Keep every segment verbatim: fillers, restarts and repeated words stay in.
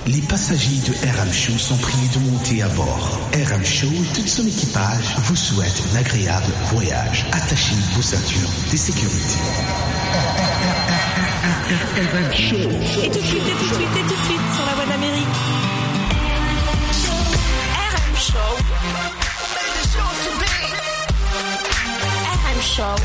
Les passagers de R M Show sont priés de monter à bord. R M Show et tout son équipage vous souhaitent un agréable voyage. Attachez vos ceintures de sécurité. R M Show. Et tout de suite, et tout de suite, et tout de suite sur la voie de l'Amérique. R M Show. R M Show.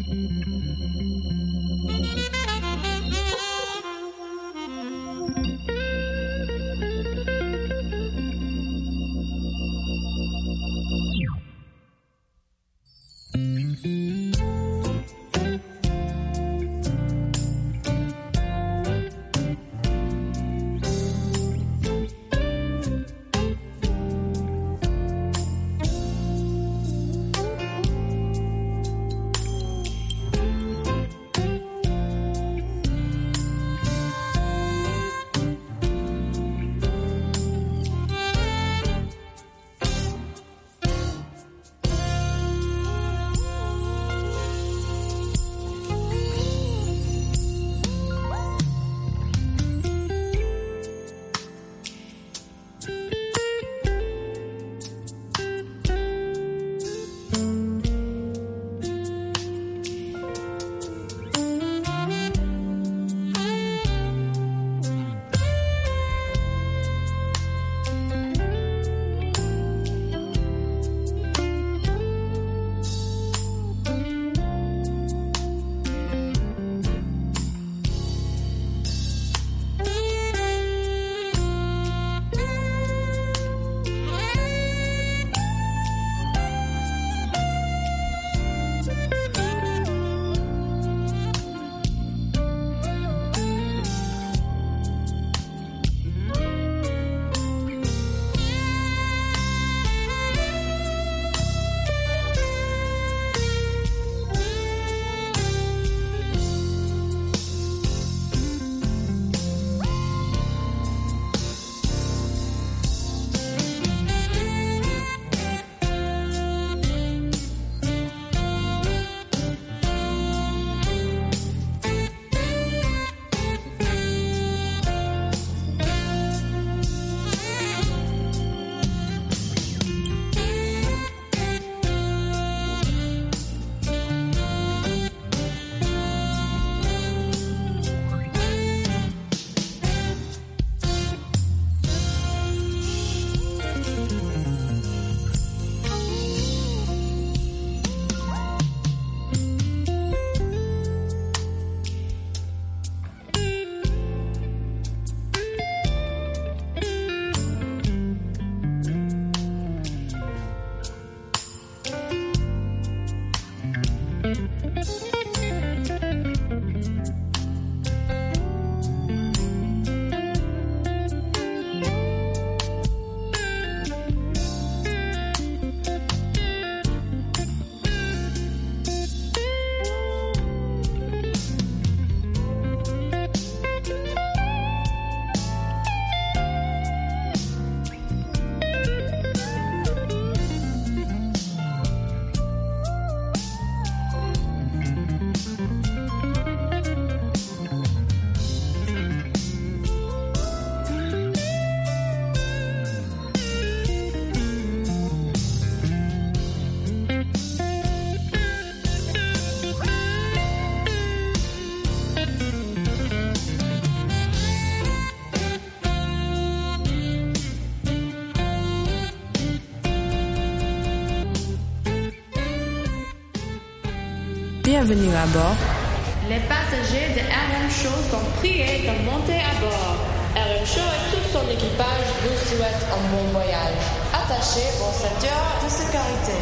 Bienvenue à bord. Les passagers de R M Show sont priés de monter à bord. R M Show et tout son équipage vous souhaitent un bon voyage. Attachez vos ceintures de sécurité.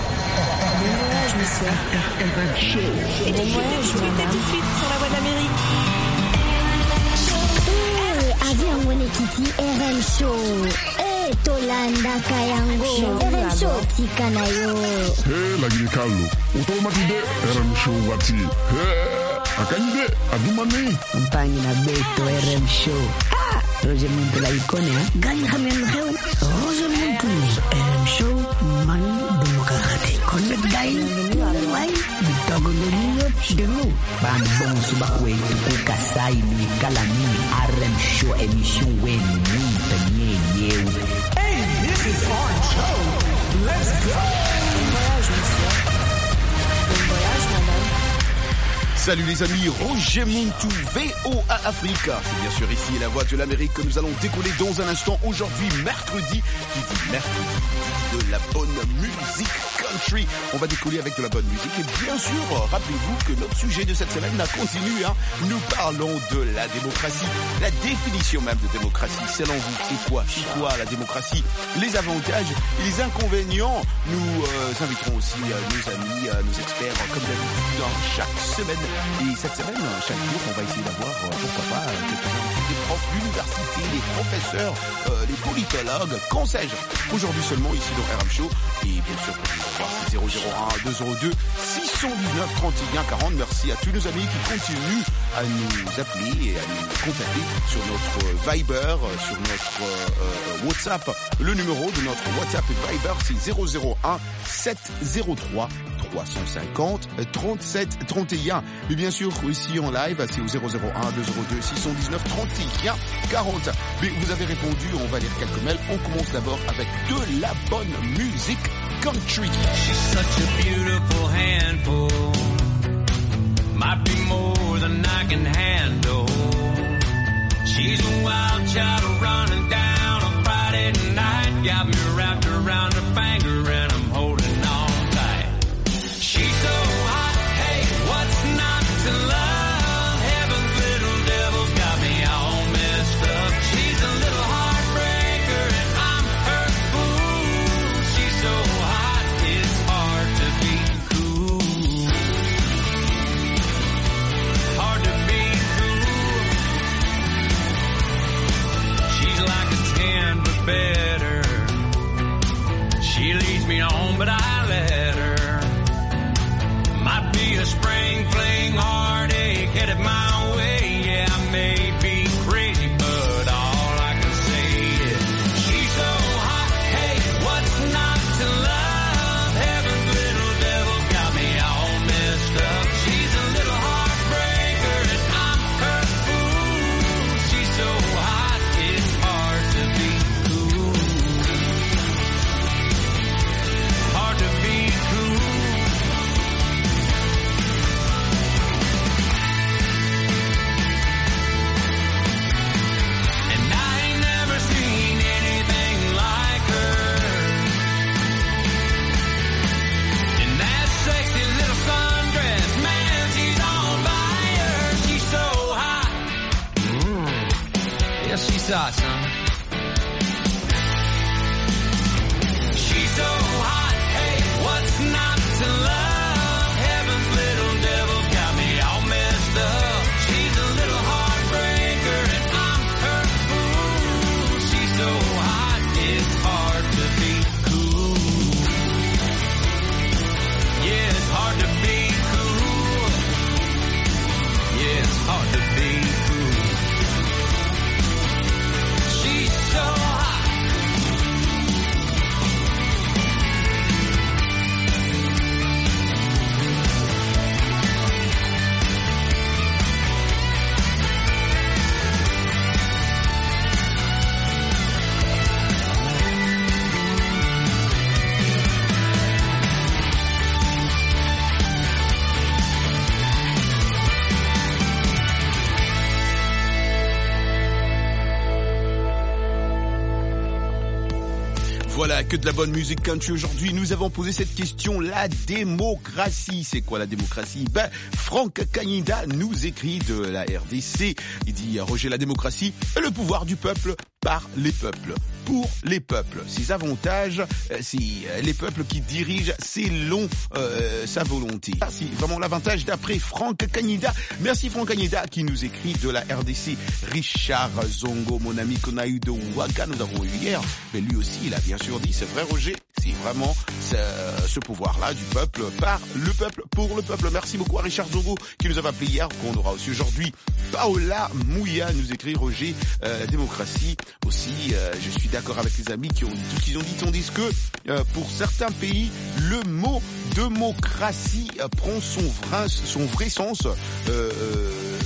Bon voyage, monsieur. R M Show. Et tout de suite, et tout de suite, et tout de suite sur la voie d'Amérique. Eh, avion wene kiti R M Show. Eh, Tolanda Kayango. R M Show tika na yo. Eh, lagi Carlo. Utomatide R M Show wati. Eh, akanyide adumani. Mpangi na beto R M Show. Ah, Roger Muntula ikone ha. Gani hamen reu. Roger Muntula R M Show man demokrati. Connect dai. Wai, bitago nyo denu. Bambon subakwe tukuka sai ni kala ni R M Show emission wen ni tanye yeu. Hey, this is our show. Let's go. Bon voyage, monsieur. Bon voyage, madame. Salut les amis, Roger Muntu, V O A Afrique. C'est bien sûr ici la voix de l'Amérique que nous allons décoller dans un instant. Aujourd'hui, mercredi, qui dit mercredi, dit de la bonne musique country. On va décoller avec de la bonne musique. Et bien sûr, rappelez-vous que notre sujet de cette semaine a continué. Hein. Nous parlons de la démocratie, la définition même de démocratie. Selon vous, c'est quoi C'est quoi la démocratie? Les avantages et les inconvénients. Nous euh, inviterons aussi euh, nos amis, euh, nos experts, comme d'habitude, hein, chaque semaine. Et cette semaine, chaque jour, on va essayer d'avoir, euh, pourquoi pas, euh, quelques-uns des profs d'université, des professeurs, euh, les politologues, qu'en sais-je. Aujourd'hui seulement, ici dans R M Show. Et bien sûr, pour vous voir, c'est zéro zéro un deux zéro deux six un neuf trente et un quarante. Merci à tous nos amis qui continuent à nous appeler et à nous contacter sur notre Viber, sur notre euh, WhatsApp. Le numéro de notre WhatsApp et Viber, c'est zéro zéro un sept zéro trois trois cent cinquante trente-sept trente et un. Mais bien sûr, ici en live, c'est au zéro zéro un deux zéro deux six un neuf trente et un quarante. Mais vous avez répondu, on va lire quelques mails. On commence d'abord avec de la bonne musique country. She's such a beautiful handful. Might be more than I can handle. She's a wild child running down on Friday night. Got me wrapped around her finger and I'm holding on tight. She's so hot, hey, what's not to love? Heaven's little devil's got me all messed up. She's a little heartbreaker and I'm her fool. She's so hot, it's hard to be cool. Hard to be cool. She's like a ten but better. She leads me on but I let her. Might be a spring fling heartache headed my way. Yeah, I may be crazy, but all I can say is she's so hot. Hey, what's not to love? Heaven's little devil's got me all messed up. She's a little heartbreaker and I'm her fool. She's so hot, it's hard to be cool. Hard to be cool. She's hot, son. She's so hot, hey, what's not to love? Heaven's little devil's got me all messed up. She's a little heartbreaker and I'm her fool. She's so hot, it's hard to be cool. Yeah, it's hard to be cool. Yeah, it's hard to be cool. She's so hot. Voilà, que de la bonne musique country aujourd'hui. Nous avons posé cette question, la démocratie. C'est quoi la démocratie? Ben, Franck Cagnida nous écrit de la R D C. Il dit, Roger, la démocratie est le pouvoir du peuple par les peuples, pour les peuples. Ses avantages, c'est les peuples qui dirigent selon euh, sa volonté. C'est vraiment l'avantage d'après Franck Cagnida. Merci Franck Cagnida qui nous écrit de la R D C. Richard Zongo, mon ami qu'on a eu de Ouaga, nous avons eu hier. Mais lui aussi, il a bien sûr dit, c'est vrai Roger, c'est vraiment ce, ce pouvoir-là du peuple par le peuple, pour le peuple. Merci beaucoup à Richard Zongo qui nous a appelé hier, qu'on aura aussi aujourd'hui. Paola Mouya nous écrit, Roger, euh, la démocratie aussi, euh, je suis d'accord avec les amis qui ont dit tout ce qu'ils ont dit, tandis que euh, pour certains pays, le mot démocratie euh, prend son vrai, son vrai sens. Euh, euh, par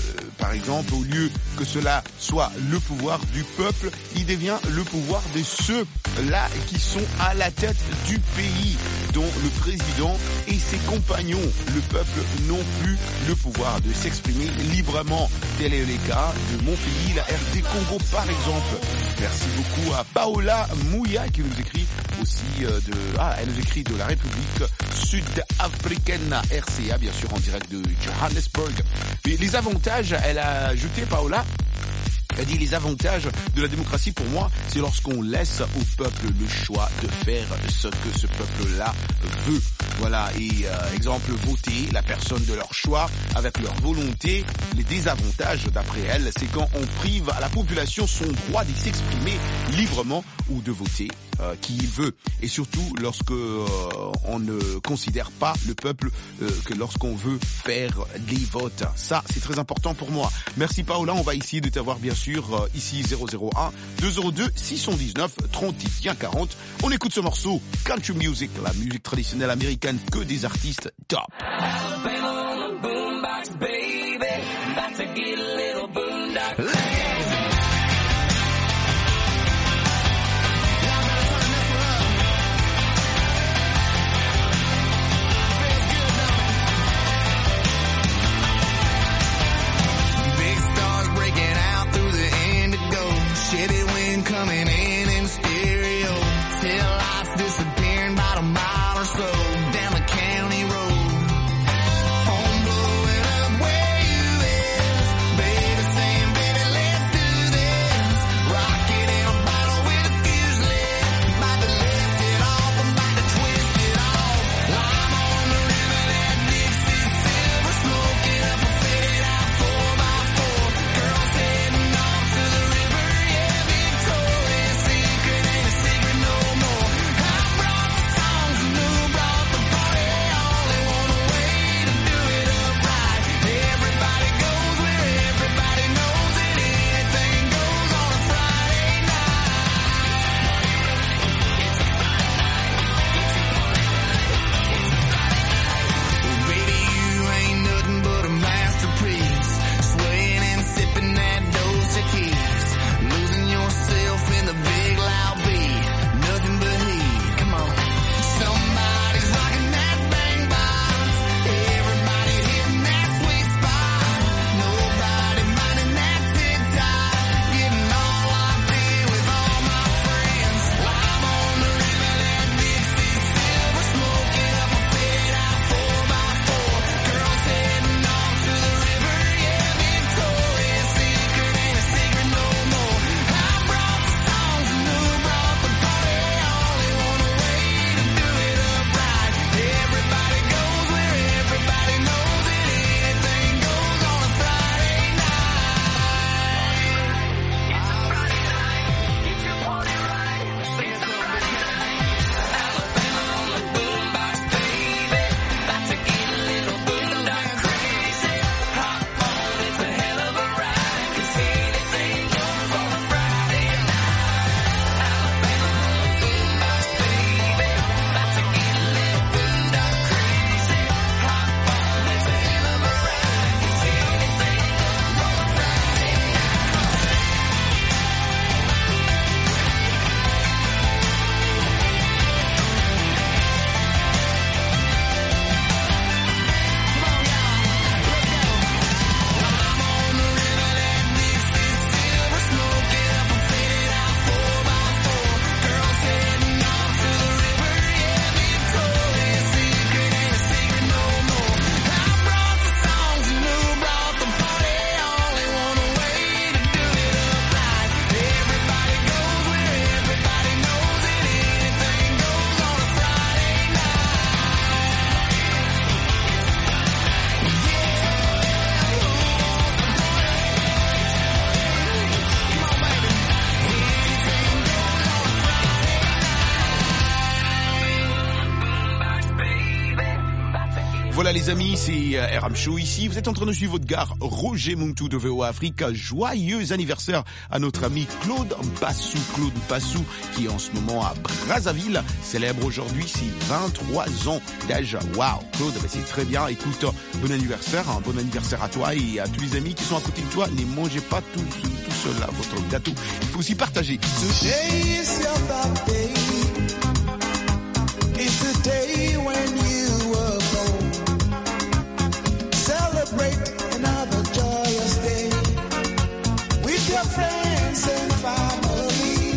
par exemple, au lieu que cela soit le pouvoir du peuple, il devient le pouvoir de ceux-là qui sont à la tête du pays, dont le président et ses compagnons. Le peuple n'ont plus le pouvoir de s'exprimer librement. Tel est le cas de mon pays, la R D Congo par exemple. Merci beaucoup à Paola Mouya qui nous écrit aussi de... Ah, elle nous écrit de la République sud-africaine, R C A, bien sûr, en direct de Johannesburg. Et les avantages, elle a ajouté, Paola, elle dit les avantages de la démocratie pour moi, c'est lorsqu'on laisse au peuple le choix de faire ce que ce peuple-là veut. Voilà, et euh, exemple, voter la personne de leur choix avec leur volonté. Les désavantages, d'après elle, c'est quand on prive à la population son droit de s'exprimer librement ou de voter euh, qui il veut. Et surtout lorsque euh, on ne considère pas le peuple euh, que lorsqu'on veut faire des votes. Ça, c'est très important pour moi. Merci Paola, on va essayer de t'avoir bien sûr euh, ici zéro zéro un deux zéro deux six cent dix-neuf trente-huit quarante. On écoute ce morceau Country Music, la musique traditionnelle américaine, que des artistes top. Chevy wind coming in in stereo. Tail lights disappearing about a mile or so down the county road. Phone blowing up where you is. Baby, les amis, c'est R M Show ici. Vous êtes en train de suivre votre gare Roger Muntu de V O A Afrique. Joyeux anniversaire à notre ami Claude Bassou. Claude Bassou qui en ce moment à Brazzaville célèbre aujourd'hui ses vingt-trois ans d'âge. Waouh, Claude, bah c'est très bien. Écoute, bon anniversaire, un bon anniversaire à toi et à tous les amis qui sont à côté de toi. Ne mangez pas tout, tout seul là, votre gâteau. Il faut aussi partager. Today is your birthday. It's the day when you were born. Celebrate another joyous day with your friends and family.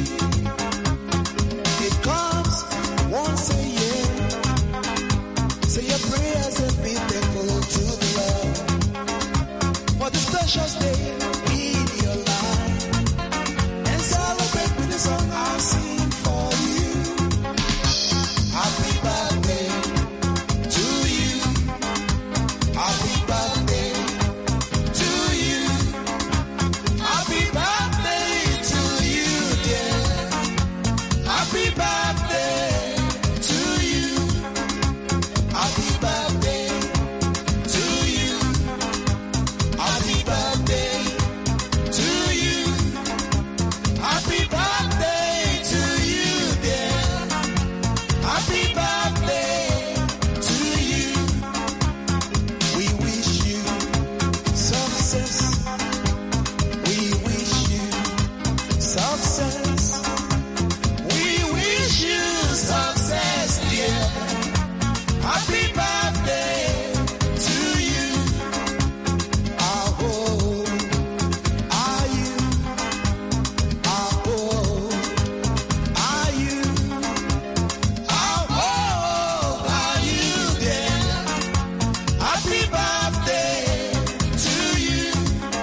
It comes once a year. Say your prayers and be thankful to the Lord for this precious day in your life. And celebrate with the song I sing for you. Happy birthday to you. Happy birthday to you. Happy birthday to you, dear. Happy birthday to you. Happy birthday to you. Happy birthday to you. Happy birthday to you, dear. Happy birthday to you. We wish you success. We wish you success. We wish you success, dear. Happy birthday to you. How old are you? How old are you? How old are you, dear? Happy birthday to you.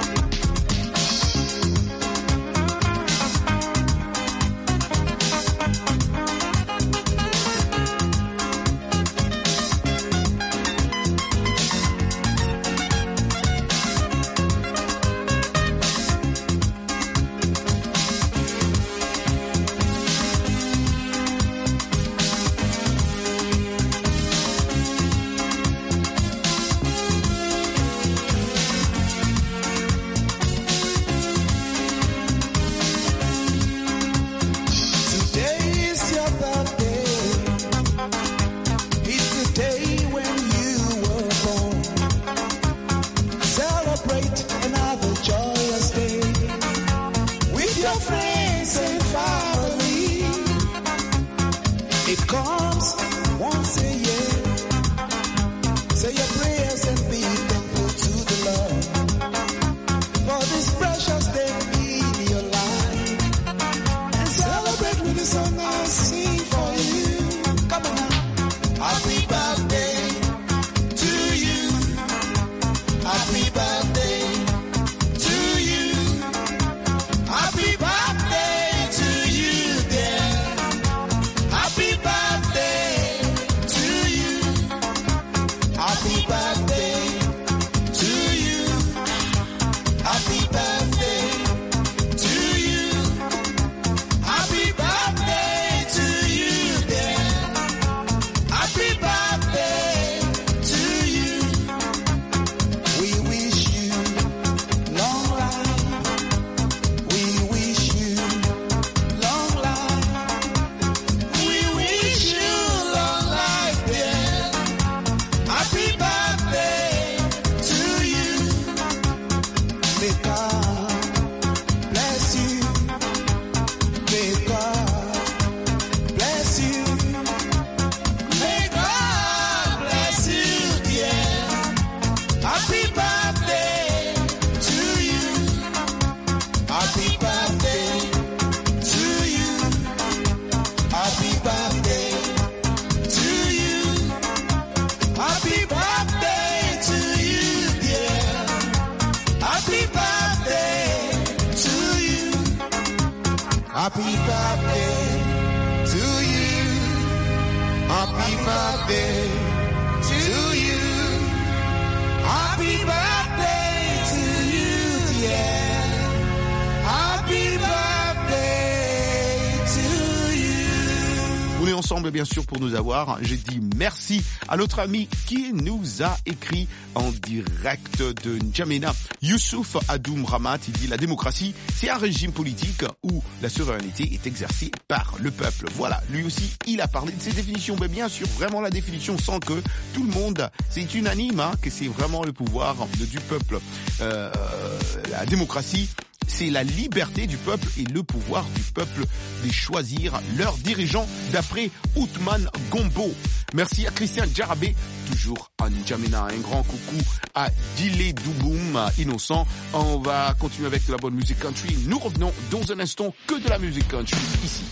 Today is your birthday. It's the day when you were born. Celebrate another joyous day with your friends and family. It comes once a year. Say your prayers and be thankful to the Lord for this precious day in your life. And celebrate with the song I sing for you. Come on now. Happy birthday to you. Happy birthday to you. Happy birthday to you, dear. Happy birthday to you. Happy birthday to you. Happy birthday to you. Happy birthday to you, dear. Happy birthday to you. We wish you long life. We wish you long life. We wish you long life, dear. Happy birthday to you. May God bless you. May God bless you. May God bless you, dear. Happy birthday to you. Happy birthday to you. Happy birthday to you. Happy birthday to you, dear. Happy birthday to you. Happy birthday to you. Happy birthday to you. Happy birthday to you, dear. Happy birthday to you. On est ensemble, bien sûr, pour nous avoir. J'ai dit merci à notre ami qui nous a écrit en direct de N'Djamena. Youssouf Adoum Ramat, il dit la démocratie, c'est un régime politique où la souveraineté est exercée par le peuple. Voilà, lui aussi, il a parlé de ses définitions. Mais bien sûr, vraiment la définition sans que tout le monde, c'est unanime, hein, que c'est vraiment le pouvoir de, du peuple. Euh, la démocratie, c'est la liberté du peuple et le pouvoir du peuple de choisir leurs dirigeants, d'après Othman Gombo. Merci à Christian Djarabé, toujours en N'Djamena. Un grand coucou à Dile Douboum, Innocent. On va continuer avec de la bonne musique country. Nous revenons dans un instant que de la musique country ici.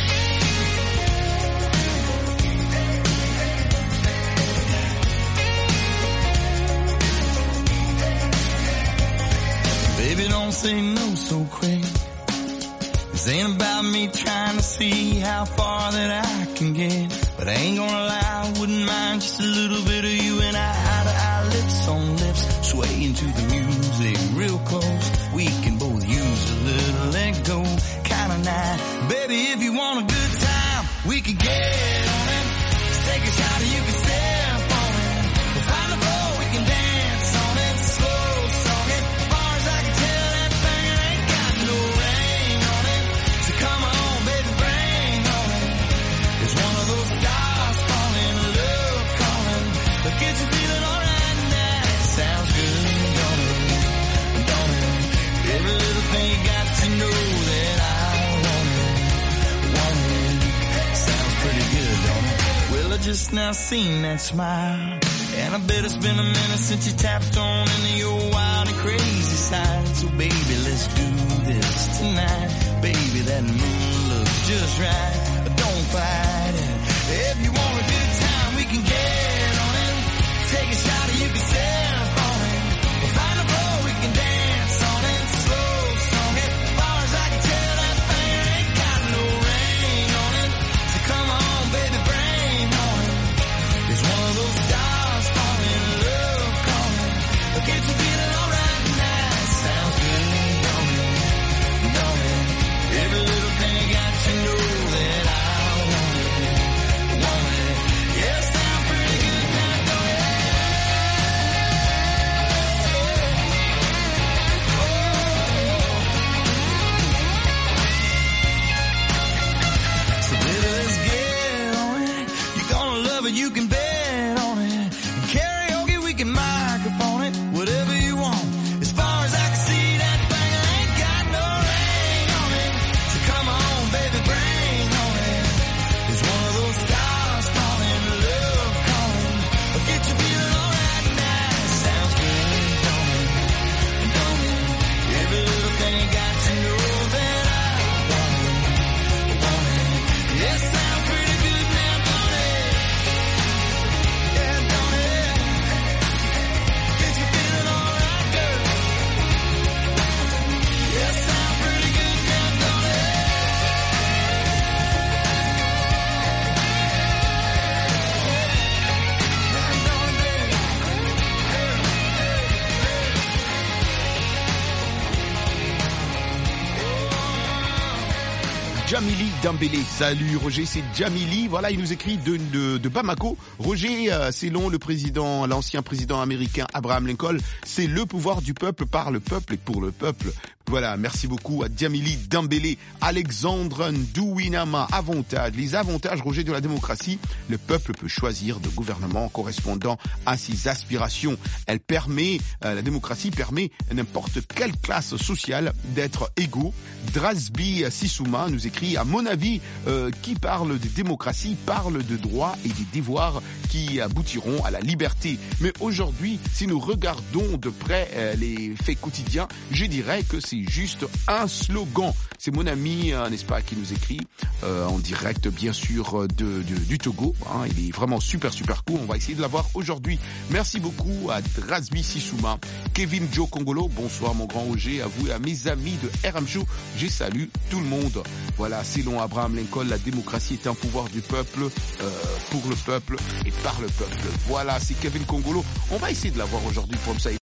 Baby, don't say no so quick. This ain't about me trying to see how far that I can get. But I ain't gonna lie, I wouldn't mind just a little bit of you and I, eye to eye, lips on lips, swaying to the music real close. We can both use a little let go kind of night. Baby, if you want a good time, we can get on it. Just take a shot and you can step on it. We'll find the floor, we can dance on it. Slow song it. Far as I can tell, that thing ain't got no rain on it. So come on, baby, bring on it. It's one of those stars falling, love calling. But get you feeling alright now. It sounds good, don't it? Don't it? Every little thing you got to know that I want it. Want it. Sounds pretty good, don't it? Well, I just now seen that smile. And I bet it's been a minute since you tapped on into your wild and crazy side. So baby, let's do this tonight. Baby, that moon looks just right. But don't fight it. If you want a good time, we can get on it. Take a shot and you can step on it. We'll find a floor, we can dance on it. Slow song it. Far as I can tell, that thing ain't got no rain on it. So come on, baby, bring on it. It's one of those stars falling, love calling. But get you feeling alright now. Sounds good, don't it? Don't it? Every little thing got to know that I want it. Want it. Yeah, sound pretty good now, don't it? So baby, let's get on it. You're gonna love it, you can bet on it. Karaoke, we can microphone it. Whatever you want. As far as I can see, that thing ain't got no rain on it. So come on, baby, bring on it. It's one of those stars falling, love calling. But get you feeling alright now. Sounds good, don't it? Don't it? Every little thing got to know that I want it. Want it. Yeah, sounds pretty good now, don't it? Yeah, don't it? Get you feeling alright, girl. Yeah, sounds pretty good now, don't it? Djamili Dambélé. Salut Roger, c'est Djamili. Voilà, il nous écrit de, de, de Bamako. Roger, euh, selon le président, l'ancien président américain Abraham Lincoln, c'est le pouvoir du peuple par le peuple et pour le peuple. Voilà, merci beaucoup à Djamili Dambélé. Alexandre Ndouinama, avantage. Les avantages, Roger, de la démocratie. Le peuple peut choisir de gouvernement correspondant à ses aspirations. Elle permet, euh, la démocratie permet à n'importe quelle classe sociale d'être égaux. Drasby Sissouma nous écrit, à mon avis, euh, qui parle de démocratie parle de droits et des devoirs qui aboutiront à la liberté. Mais aujourd'hui, si nous regardons de près euh, les faits quotidiens, je dirais que c'est juste un slogan. C'est mon ami, euh, n'est-ce pas, qui nous écrit euh, en direct, bien sûr, de, de, du Togo. Hein, il est vraiment super, super cool. On va essayer de l'avoir aujourd'hui. Merci beaucoup à Drasby Sissouma. Kevin Joe Congolo, bonsoir mon grand Roger, à vous et à mes amis de R M Show. Je salue tout le monde. Voilà, selon Abraham Lincoln, la démocratie est un pouvoir du peuple, euh, pour le peuple et par le peuple. Voilà, c'est Kevin Congolo. On va essayer de l'avoir aujourd'hui pour ça.